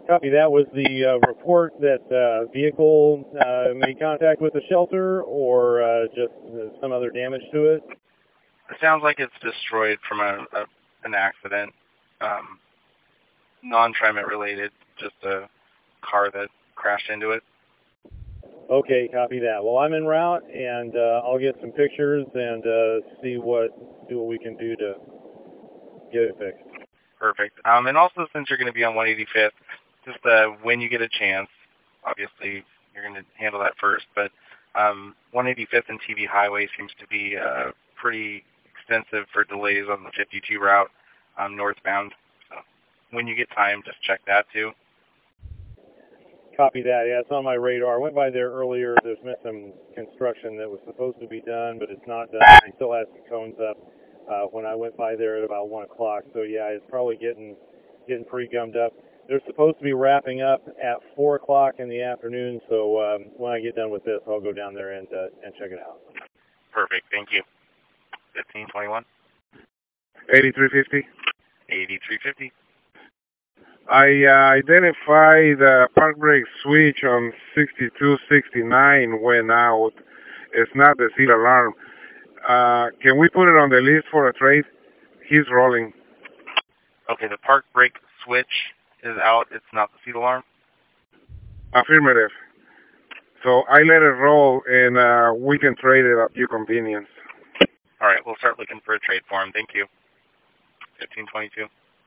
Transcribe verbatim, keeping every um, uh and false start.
Copy that. Was the uh, report that uh, vehicle uh, made contact with the shelter, or uh, just uh, some other damage to it? It sounds like it's destroyed from a, a an accident, um, non-TriMet related, just a car that crashed into it. Okay, copy that. Well, I'm en route, and uh, I'll get some pictures and uh, see what do what we can do to get it fixed. Perfect. Um, and also, since you're going to be on one eighty-fifth, just uh, when you get a chance, obviously you're going to handle that first, but um, one eighty-fifth and T V Highway seems to be uh, pretty extensive for delays on the fifty-two route um, northbound. So when you get time, just check that too. Copy that. Yeah, it's on my radar. I went by there earlier. There's been some construction that was supposed to be done, but it's not done. It still has the cones up uh, when I went by there at about one o'clock. So, yeah, it's probably getting getting pretty gummed up. They're supposed to be wrapping up at four o'clock in the afternoon, so um, when I get done with this, I'll go down there and, uh, and check it out. Perfect. Thank you. fifteen twenty-one. eighty-three fifty. eighty-three fifty. I uh, identify the park brake switch on sixty-two sixty-nine went out. It's not the seat alarm. Uh, can we put it on the list for a trade? He's rolling. Okay, the park brake switch is out. It's not the seat alarm? Affirmative. So I let it roll, and uh, we can trade it at your convenience. All right, we'll start looking for a trade for him. Thank you. fifteen twenty-two.